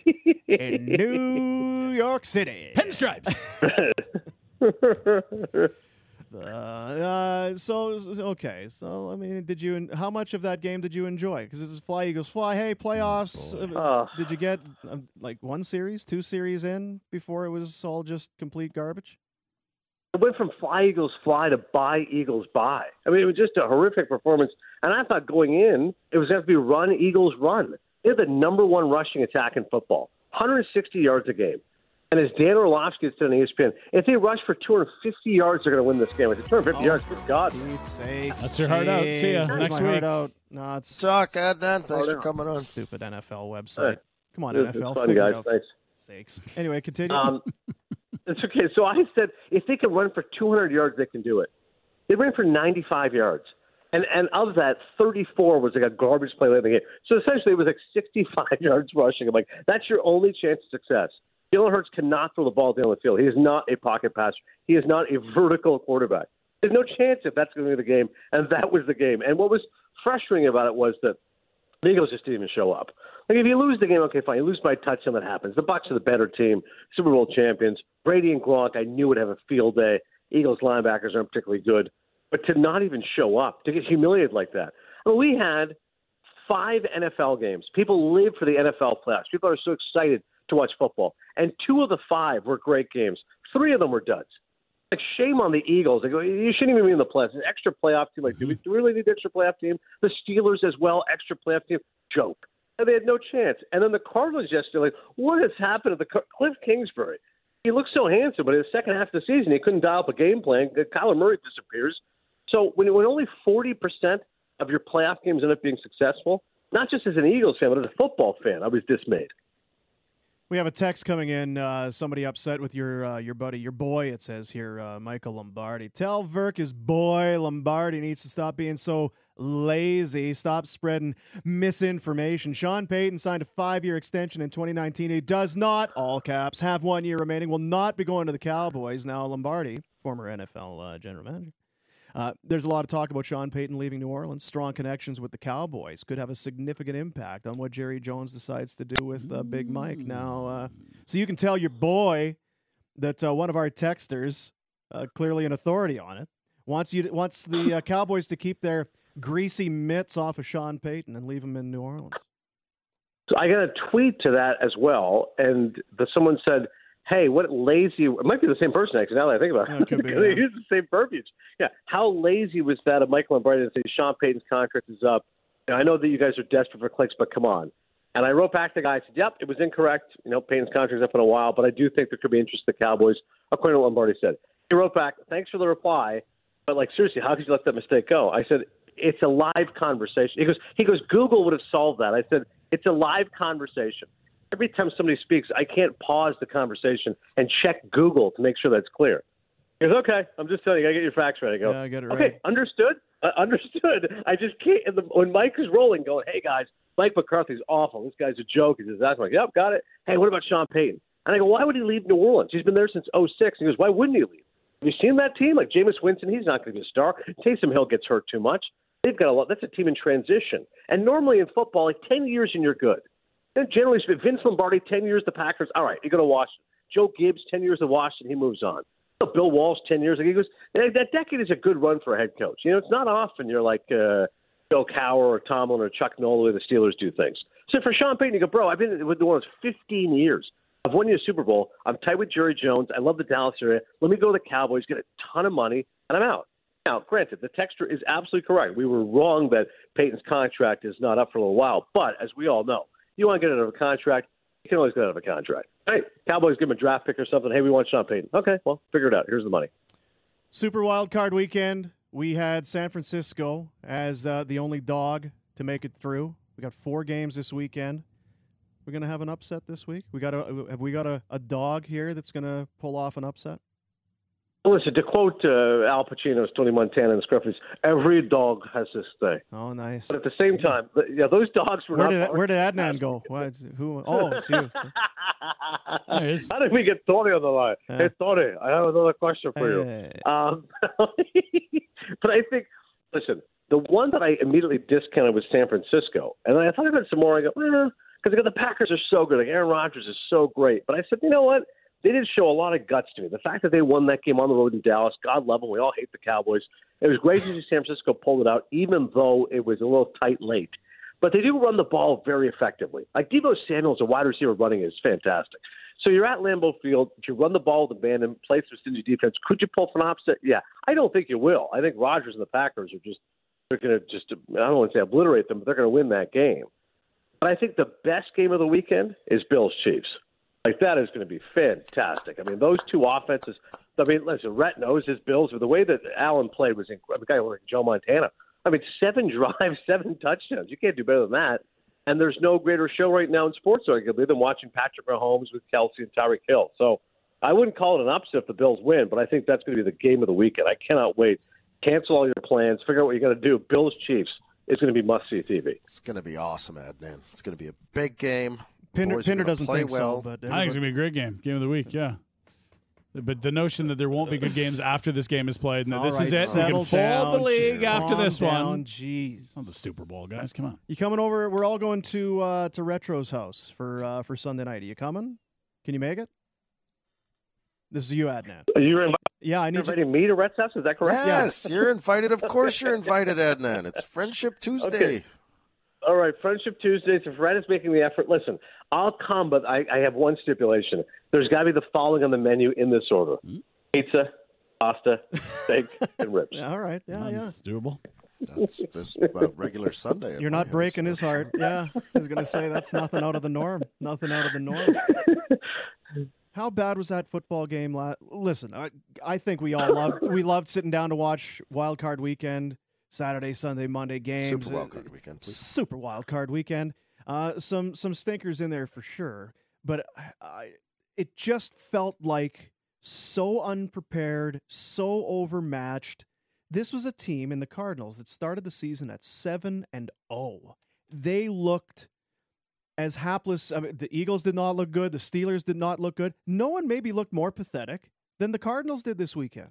in New York City. Pinstripes. Uh, uh, so okay, so I mean, did you? How much of that game did you enjoy? Because this is Fly Eagles Fly. Hey, playoffs. Uh, Uh, did you get uh, like one series, two series in before it was all just complete garbage? It went from Fly Eagles Fly to Buy Eagles Buy. I mean, it was just a horrific performance. And I thought going in, it was going to have to be run, Eagles run. They had the number one rushing attack in football, one hundred sixty yards a game. And as Dan Orlovsky said on E S P N, if they rush for two hundred fifty yards, they're going to win this game. It's two hundred fifty Oh, yards, for God. Pete's sakes. That's your heart out. See ya Jeez, next my heart week. out. No, it's Suck, Adnan. Thanks Oh, for no. coming on. stupid N F L website. Hey, Come on, It's N F L. fun, figure it guys. out. Thanks. Sakes. Anyway, continue. Um, it's okay. So I said, if they can run for two hundred yards, they can do it. They ran for ninety-five yards. And and of that, thirty-four was like a garbage play late in the game. So essentially, it was like sixty-five yards rushing. I'm like, that's your only chance of success. Jalen Hurts cannot throw the ball down the field. He is not a pocket passer. He is not a vertical quarterback. There's no chance if that's going to be the game. And that was the game. And what was frustrating about it was that the Eagles just didn't even show up. Like, if you lose the game, okay, fine. You lose by a touchdown, that happens. The Bucs are the better team, Super Bowl champions. Brady and Gronk, I knew would have a field day. Eagles linebackers aren't particularly good. But to not even show up, to get humiliated like that. I mean, we had five N F L games. People live for the N F L playoffs. People are so excited to watch football. And two of the five were great games. Three of them were duds. Like, shame on the Eagles. They go, you shouldn't even be in the playoffs. An extra playoff team. Like, do we really need an extra playoff team? The Steelers as well, extra playoff team. Joke. And they had no chance. And then the Cardinals yesterday, like, what has happened to the Cliff Kingsbury? He looks so handsome, but in the second half of the season, he couldn't dial up a game plan. Kyler Murray disappears. So when, when only forty percent of your playoff games end up being successful, not just as an Eagles fan, but as a football fan, I was dismayed. We have a text coming in. Uh, somebody upset with your uh, your buddy, your boy. It says here, uh, Michael Lombardi. Tell Verk his boy Lombardi needs to stop being so lazy. Stop spreading misinformation. Sean Payton signed a five-year extension in twenty nineteen. He does not, all caps, have one year remaining. Will not be going to the Cowboys. Now Lombardi, former N F L uh, general manager. Uh, there's a lot of talk about Sean Payton leaving New Orleans. Strong connections with the Cowboys could have a significant impact on what Jerry Jones decides to do with uh, Big Mike. Now, uh, so you can tell your boy that uh, one of our texters, uh, clearly an authority on it, wants you to, wants the uh, Cowboys to keep their greasy mitts off of Sean Payton and leave him in New Orleans. So I got a tweet to that as well, and the, someone said, hey, what lazy – it might be the same person, actually, now that I think about it. Yeah, it could be, They yeah. use the same verbiage. Yeah, how lazy was that of Michael Lombardi to say Sean Payton's contract is up? You know, I know that you guys are desperate for clicks, but come on. And I wrote back to the guy, I said, yep, it was incorrect. You know, Payton's contract's up in a while, but I do think there could be interest in the Cowboys, according to what Lombardi said. He wrote back, thanks for the reply, but, like, seriously, how could you let that mistake go? I said, it's a live conversation. He goes, he goes, Google would have solved that. I said, it's a live conversation. Every time somebody speaks, I can't pause the conversation and check Google to make sure that's clear. He goes, okay, I'm just telling you, I got to get your facts right. I go, Yeah, I get it okay, right. understood? Uh, understood. I just can't. And the, when Mike is rolling, going, hey, guys, Mike McCarthy's awful. This guy's a joke. He says, that's like, yep, got it. Hey, what about Sean Payton? And I go, why would he leave New Orleans? He's been there since oh six. He goes, why wouldn't he leave? Have you seen that team? Like Jameis Winston, he's not going to be a star. Taysom Hill gets hurt too much. They've got a lot. That's a team in transition. And normally in football, like ten years and you're good. Then generally speaking, Vince Lombardi, ten years the Packers. All right, you go to Washington. Joe Gibbs, ten years of Washington, he moves on. Bill Walsh, ten years ago, he goes, that decade is a good run for a head coach. You know, it's not often you're like uh, Bill Cowher or Tomlin or Chuck Noll, the way the Steelers do things. So for Sean Payton, you go, bro, I've been with New Orleans fifteen years. I've won you a Super Bowl. I'm tight with Jerry Jones. I love the Dallas area. Let me go to the Cowboys, get a ton of money, and I'm out. Now, granted, the texter is absolutely correct. We were wrong that Payton's contract is not up for a little while. But as we all know, you want to get out of a contract, you can always get out of a contract. Hey, Cowboys give him a draft pick or something. Hey, we want Sean Payton. Okay, well, figure it out. Here's the money. Super Wild Card Weekend. We had San Francisco as uh, the only dog to make it through. We got four games this weekend. We're gonna have an upset this week. We got a have we got a, a dog here that's gonna pull off an upset? Listen, to quote uh, Al Pacino's Tony Montana in Scruffy's, every dog has his day. Oh, nice. But at the same time, yeah, those dogs were Where not. did where did Adnan go? What? Who? Oh, it's you. There he is. How did we get Tony on the line? Uh, hey, Tony, I have another question for you. Hey. Um, but I think, listen, the one that I immediately discounted was San Francisco. And then I thought about some more. I go, eh, because the Packers are so good. Like Aaron Rodgers is so great. But I said, you know what? They did show a lot of guts to me. The fact that they won that game on the road in Dallas, God love them. We all hate the Cowboys. It was great to see San Francisco pull it out, even though it was a little tight late. But they do run the ball very effectively. Like Deebo Samuel's a wide receiver running is fantastic. So you're at Lambeau Field. If you run the ball with abandon, play some stingy defense, could you pull from an opposite? Yeah. I don't think you will. I think Rodgers and the Packers are just, they're going to just, I don't want to say obliterate them, but they're going to win that game. But I think the best game of the weekend is Bills-Chiefs. Like, that is going to be fantastic. I mean, those two offenses, I mean, listen, Rhett knows his Bills, but the way that Allen played was incredible. A guy like Joe Montana. I mean, seven drives, seven touchdowns. You can't do better than that. And there's no greater show right now in sports, arguably, than watching Patrick Mahomes with Kelsey and Tyreek Hill. So I wouldn't call it an upset if the Bills win, but I think that's going to be the game of the weekend. I cannot wait. Cancel all your plans. Figure out what you're going to do. Bills-Chiefs is going to be must-see T V. It's going to be awesome, Adnan. It's going to be a big game. Pinder, Boys are Pinder gonna doesn't play think well. so, but I think it's everybody- gonna be a great game, game of the week. Yeah, but the notion that there won't be good games after this game is played, and that All this right, is it, we settle can fold down, the league just after calm this down, one. Jeez, It's not the Super Bowl, guys. Come on. you coming over? We're all going to uh, to Retro's house for uh, for Sunday night. Are you coming? Can you make it? This is you, Adnan. You're invi- Yeah, I you're need you. inviting me to Rhett's house? Is that correct? Yes, you're invited. Of course you're invited, Adnan. It's Friendship Tuesday. Okay. All right, Friendship Tuesdays. If Red is making the effort, listen, I'll come, but I, I have one stipulation. There's got to be the following on the menu in this order: pizza, pasta, steak, and ribs. Yeah, all right. Yeah, yeah. It's doable. That's just about regular Sunday. at You're my not house. breaking his heart. Yeah, I was gonna say that's nothing out of the norm. Nothing out of the norm. How bad was that football game? La- Listen, I, I think we all loved we loved sitting down to watch Wild Card Weekend, Saturday, Sunday, Monday games. Super Wild Card Weekend, please. Super Wild Card Weekend. Uh, some some stinkers in there for sure, but I, it just felt like so unprepared, so overmatched. This was a team in the Cardinals that started the season at seven and oh. They looked as hapless. I mean, the Eagles did not look good. The Steelers did not look good. No one maybe looked more pathetic than the Cardinals did this weekend.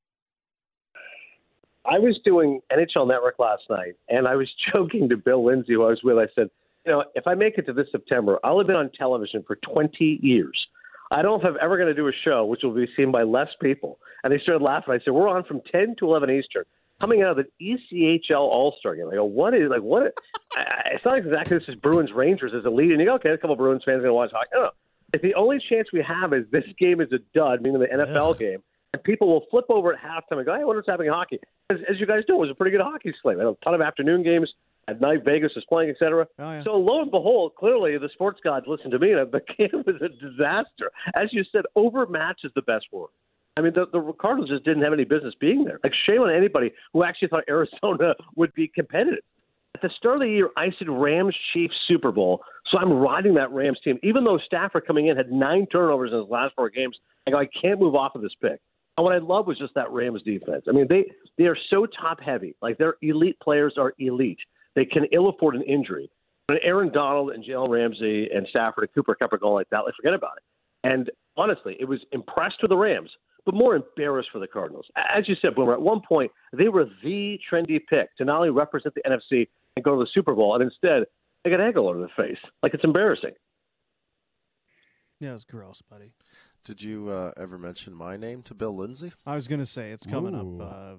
I was doing N H L Network last night, and I was joking to Bill Lindsay, who I was with. I said, you know, if I make it to this September, I'll have been on television for twenty years. I don't know if I'm ever going to do a show which will be seen by less people. And they started laughing. I said, we're on from ten to eleven Eastern, coming out of the E C H L All-Star game. I go, what is, like, what? I, I, it's not exactly this is Bruins Rangers as a lead. And you go, okay, a couple of Bruins fans are going to watch hockey. I don't know. If the only chance we have is this game is a dud, meaning the N F L Ugh. game, and people will flip over at halftime and go, hey, I wonder what's happening in hockey. As, as you guys know, it was a pretty good hockey slate. A ton of afternoon games. At night, Vegas was playing, et cetera. Oh, yeah. So lo and behold, clearly the sports gods listened to me, and the game was a disaster. As you said, overmatch is the best word. I mean, the, the Cardinals just didn't have any business being there. Like, shame on anybody who actually thought Arizona would be competitive. At the start of the year, I said Rams-Chiefs Super Bowl, so I'm riding that Rams team. Even though Stafford coming in had nine turnovers in his last four games, I go, I can't move off of this pick. And what I love was just that Rams defense. I mean, they, they are so top-heavy. Like, their elite players are elite. They can ill afford an injury. When Aaron Donald and Jalen Ramsey and Stafford and Cooper Kupp are going like that, like, forget about it. And honestly, it was impressed with the Rams, but more embarrassed for the Cardinals. As you said, Boomer, at one point, they were the trendy pick to not only represent the N F C and go to the Super Bowl, and instead, they got egg all over their face. Like, it's embarrassing. Yeah, it was gross, buddy. Did you uh, ever mention my name to Bill Lindsay? I was going to say, it's coming Ooh. up. Uh,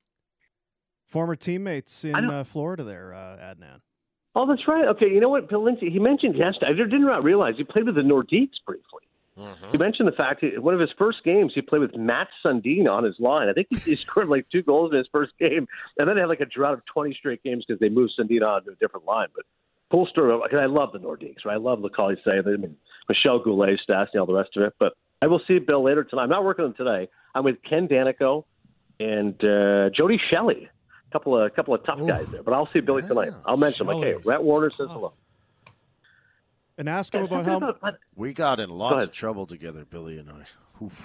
former teammates in uh, Florida there, uh, Adnan. Oh, that's right. Okay, you know what, Bill Lindsay, he mentioned yesterday, I did not realize he played with the Nordiques briefly. Mm-hmm. He mentioned the fact that one of his first games, he played with Matt Sundin on his line. I think he, he scored like two goals in his first game, and then they had like a drought of twenty straight games because they moved Sundin on to a different line. But full story, because I love the Nordiques, right? I love Lecali Say, I mean, Michelle Goulet, Stasny, all the rest of it. But I will see Bill later tonight. I'm not working with him today. I'm with Ken Danico and uh, Jody Shelley. Couple of couple of tough Ooh. guys there, but I'll see Billy tonight. I'll mention him. Like, hey, Rhett Warner says hello. And ask him about how we got in lots of trouble together, Billy and I. Oof.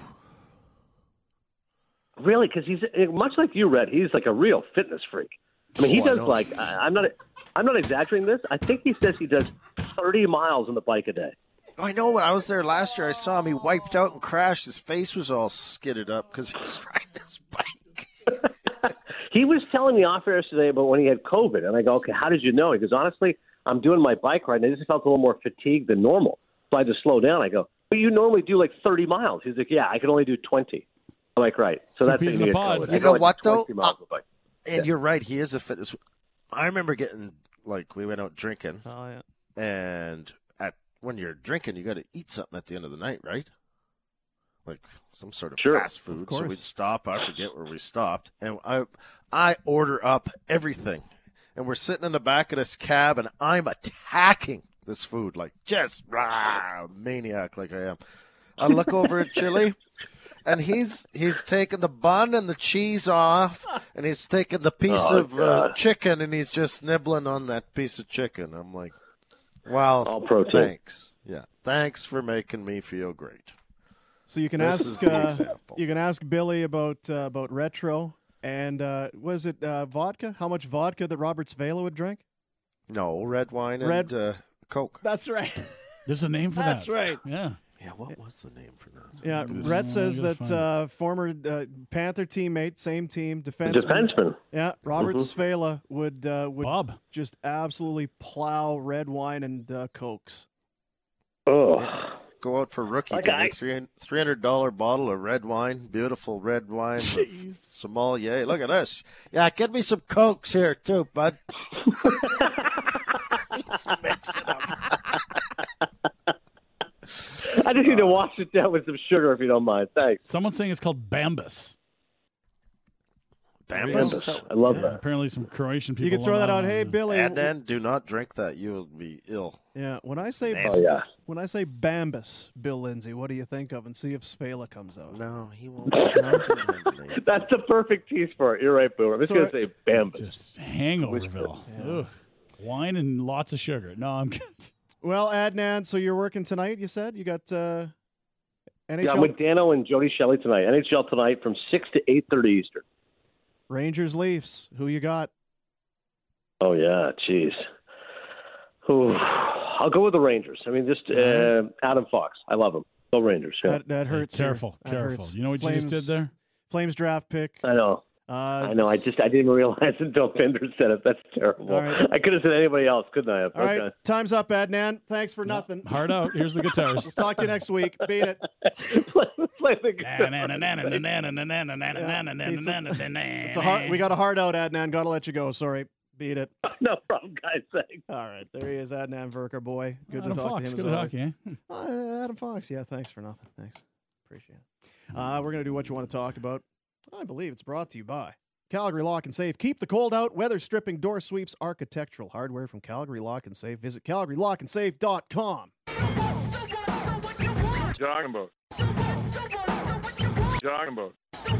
Really, because he's much like you, Rhett. He's like a real fitness freak. I mean, he oh, does like I, I'm not I'm not exaggerating this. I think he says he does thirty miles on the bike a day. I know. When I was there last year, I saw him. He wiped out and crashed. His face was all skidded up because he was riding his bike. He was telling me off air today about when he had COVID, and I go, okay, how did you know? He goes, honestly, I'm doing my bike ride, and I just felt a little more fatigued than normal, so I had to slow down. I go, but you normally do like thirty miles. He's like, yeah, I can only do twenty. I'm like, right. So Two that's peas in a pod. You know like what, though? Uh, and yeah. You're right. He is a fitness. I remember getting, like, we went out drinking, oh, yeah. and at when you're drinking, you got to eat something at the end of the night, right? Like some sort of sure. fast food. So we'd stop. I forget where we stopped. And I I order up everything. And we're sitting in the back of this cab, and I'm attacking this food like just rah, maniac like I am. I look over at Chili, and he's he's taking the bun and the cheese off, and he's taking the piece oh, of uh, chicken, and he's just nibbling on that piece of chicken. I'm like, well, all protein. Thanks. Yeah, thanks for making me feel great. So you can this ask uh, you can ask Billy about uh, about retro and uh, was it uh, vodka? How much vodka that Robert Svela would drink? No, red wine and red... uh, Coke. That's right. There's a name for That's that. That's right. Yeah. Yeah. What was the name for that? Yeah. Rhett says that uh, former uh, Panther teammate, same team, defenseman. Defenseman. Yeah. Robert mm-hmm. Svela would uh, would Bob. just absolutely plow red wine and uh, Cokes. Oh. Go out for rookie like day. I... three hundred dollars bottle of red wine, beautiful red wine with sommelier. Look at this. Yeah, get me some Cokes here too, bud. He's mixing them. I just need to wash it down with some sugar if you don't mind. Thanks. Someone's saying it's called Bambus. Bambus? Bambus. I love yeah. that. Apparently some Croatian people. You can throw that out. Hey, Billy. And then do not drink that. You will be ill. Yeah. When I say oh, yeah. when I say Bambus, Bill Lindsay, what do you think of? And see if Svela comes out. No, he won't. That's the perfect piece for it. You're right, Boomer. I'm just going to say Bambus. Just Hangoverville. Yeah. Wine and lots of sugar. No, I'm good. Well, Adnan, so you're working tonight, you said? You got uh, N H L? Yeah, I'm with Dano and Jody Shelley tonight. N H L tonight from six to eight thirty Eastern. Rangers, Leafs. Who you got? Oh, yeah. Jeez. Ooh. I'll go with the Rangers. I mean, just uh, Adam Fox. I love him. Go Rangers. Yeah. That, that hurts. Careful, that careful. Hurts. You know what Flames, you just did there? Flames draft pick. I know. Uh, I know. I just I didn't realize until Pinder said it. That's terrible. All right. I could have said anybody else, couldn't I? Have? All right, time's up, Adnan. Thanks for nothing. Hard out. Here's the guitars. We'll talk to you next week. Beat it. play, play the It's a hard, we got a hard out, Adnan. Got to let you go. Sorry. Beat it. No problem, guys. Thanks. All right. There he is, Adnan Verker, boy. Good Adam to talk Fox. to him. Good as to always. talk to you. Uh, Adam Fox. Yeah, thanks for nothing. Thanks. Appreciate it. Uh, we're going to do what you want to talk about. I believe it's brought to you by Calgary Lock and Safe. Keep the cold out. Weather stripping, door sweeps, architectural hardware from Calgary Lock and Safe. Visit calgary lock and safe dot com. Talking about. Talking about.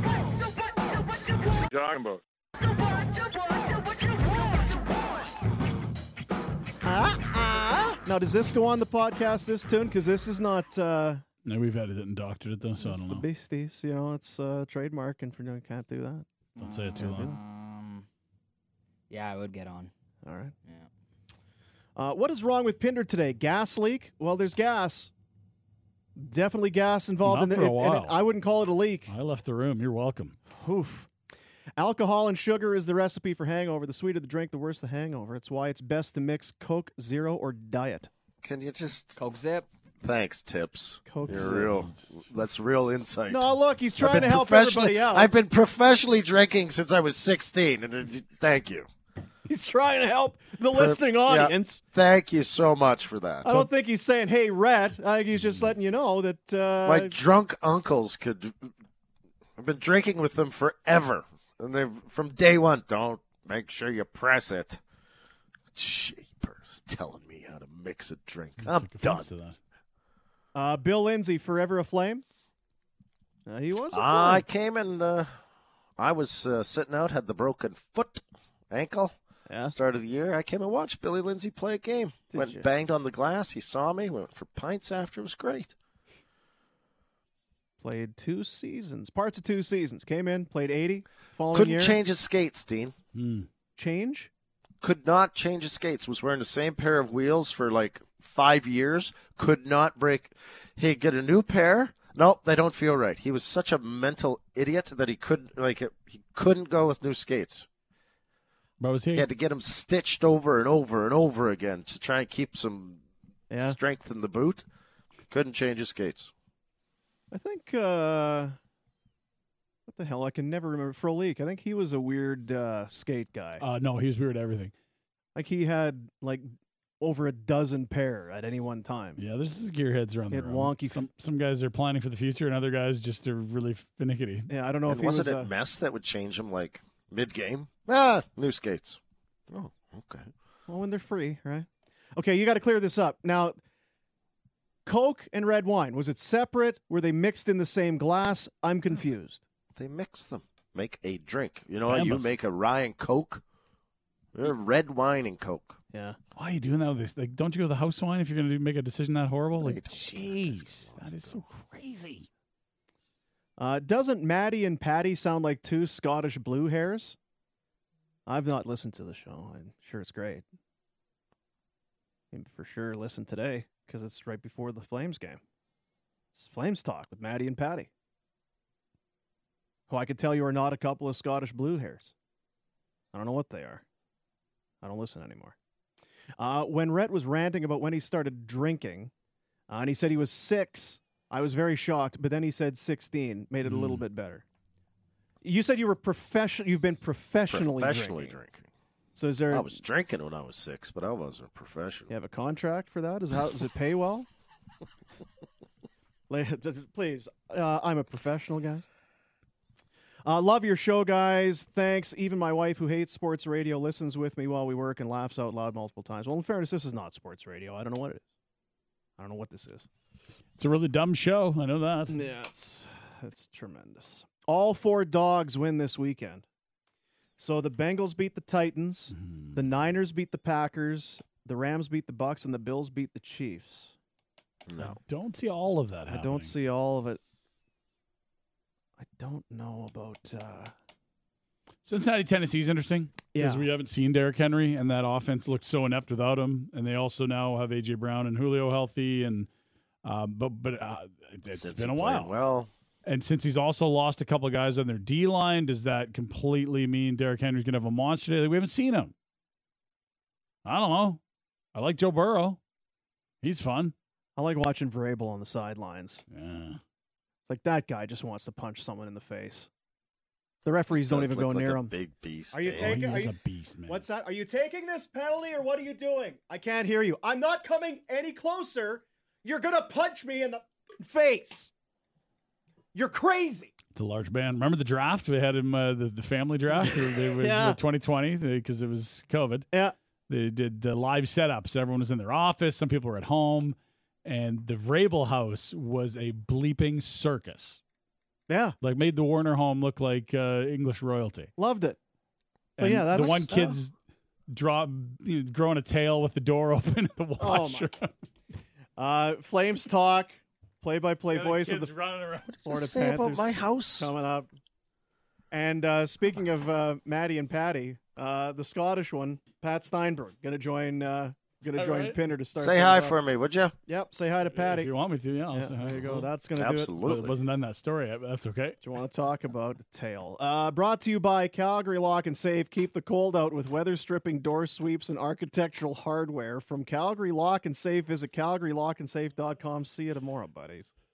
Talking about. Ah, ah. Now, does this go on the podcast, this tune? Because this is not... Uh, No, we've edited and doctored it, though, so I it's don't the know. Beasties. You know, it's uh, trademark, and for no, can't do that. Don't say it too long. Um, yeah, I would get on. All right. Yeah. Uh, what is wrong with Pinder today? Gas leak? Well, there's gas. Definitely gas involved Not in it. for a and- and while. it- I wouldn't call it a leak. I left the room. You're welcome. Oof. Alcohol and sugar is the recipe for hangover. The sweeter the drink, the worse the hangover. It's why it's best to mix Coke Zero or Diet. Can you just Coke Zip. thanks, Tips? Coke You're Zero. real. That's real insight. No, look, he's I've trying been to help professionally- everybody out. I've been professionally drinking since I was sixteen, and it, thank you. He's trying to help the listening yeah. audience. Thank you so much for that. I don't think he's saying, hey, Rhett. I think he's just letting you know that... Uh, My drunk uncles could. I've been drinking with them forever, and they've from day one. Don't make sure you press it. Jeepers, telling me how to mix a drink. I'm Took done. offense to that. uh, Bill Lindsay, forever aflame? Uh, he was a I flame. came and uh, I was uh, sitting out, had the broken foot, ankle. Yeah. Start of the year, I came and watched Billy Lindsay play a game. Did Went you? banged on the glass. He saw me. Went for pints after. It was great. Played two seasons, parts of two seasons. Came in, played eighty. Following Couldn't year, change his skates, Dean. Hmm. change. Could not change his skates. Was wearing the same pair of wheels for like five years. Could not break. He'd get a new pair. Nope, they don't feel right. He was such a mental idiot that he couldn't like he couldn't go with new skates. But was he? He had to get them stitched over and over and over again to try and keep some Yeah. strength in the boot. Couldn't change his skates. I think, uh, what the hell? I can never remember. Frolik, I think he was a weird uh, skate guy. Uh, no, he was weird at everything. Like he had like over a dozen pair at any one time. Yeah, there's just gearheads around He the had room. wonky- Some some guys are planning for the future, and other guys just are really finicky. Yeah, I don't know And if he was. wasn't uh, it Mess that would change him like mid-game? Ah, new skates. Oh, okay. Well, when they're free, right? Okay, you got to clear this up. Now, Coke and red wine, was it separate? Were they mixed in the same glass? I'm confused. They mix them. Make a drink. You know how you Bambas. make a rye and Coke? Uh, Red wine and Coke. Yeah. Why are you doing that with this? Like, don't you go to the house wine if you're going to make a decision that horrible? Like, Right. jeez, that is so crazy. Uh, doesn't Maddie and Patty sound like two Scottish blue hairs? I've not listened to the show. I'm sure it's great. Maybe for sure listen today because it's right before the Flames game. It's Flames Talk with Maddie and Patty, who I could tell you are not a couple of Scottish blue hairs. I don't know what they are. I don't listen anymore. Uh, when Rhett was ranting about when he started drinking, uh, and he said he was six, I was very shocked, but then he said sixteen, made it a little Mm. bit better. You said you were professional. You've been professionally, Professionally drinking. drinking. So is there? I was drinking when I was six, but I wasn't a professional. You have a contract for that? Is how does it pay well? Like, please, uh, I'm a professional, guys. Uh, love your show, guys. Thanks. Even my wife, who hates sports radio, listens with me while we work and laughs out loud multiple times. Well, in fairness, this is not sports radio. I don't know what it is. I don't know what this is. It's a really dumb show. I know that. Yeah, it's, it's tremendous. All four dogs win this weekend. So the Bengals beat the Titans, the Niners beat the Packers, the Rams beat the Bucks, and the Bills beat the Chiefs. No. Don't see all of that I happening. don't see all of it. I don't know about. Uh, Cincinnati, Tennessee is interesting because Yeah. we haven't seen Derrick Henry, and that offense looked so inept without him. And they also now have A J Brown and Julio healthy, and uh, but but uh, it's Since been a he played while. Well, And since he's also lost a couple of guys on their D line, does that completely mean Derrick Henry's going to have a monster day? We haven't seen him. I don't know. I like Joe Burrow. He's fun. I like watching Vrabel on the sidelines. Yeah. It's like that guy just wants to punch someone in the face. The referees don't Does even look go like near a him. Big beast. Are you eh? Oh, taking- he are is you- a beast, man. What's that? Are you taking this penalty or what are you doing? I can't hear you. I'm not coming any closer. You're going to punch me in the face. You're crazy. It's a large man. Remember the draft? We had him, uh, the, the family draft. It was Yeah. uh, twenty twenty because it was COVID. Yeah. They did the live setups. Everyone was in their office. Some people were at home. And the Vrabel house was a bleeping circus. Yeah. Like made the Warner home look like uh, English royalty. Loved it. So And yeah, that's the one uh, kid's draw, you know, growing a tail with the door open in the Oh, my- washer. Uh, Flames talk, play-by-play voice of the running around. What Florida does it say about Panthers my house? coming up. And uh, speaking of uh, Maddie and Patty, uh, the Scottish one, Pat Steinberg, gonna join. Uh, gonna that join right? Pinner to start. Say things hi up. for me, would you? Yep. Say hi to If Patty. you want me to, yeah. I'll Yeah, say hi. there you go. That's gonna do it. Absolutely. Well, it wasn't done that story yet, but that's okay. Do you want to talk about the tail? Uh, brought to you by Calgary Lock and Safe. Keep the cold out with weather stripping door sweeps and architectural hardware from Calgary Lock and Safe. Visit calgary lock and safe dot com. See you tomorrow, buddies.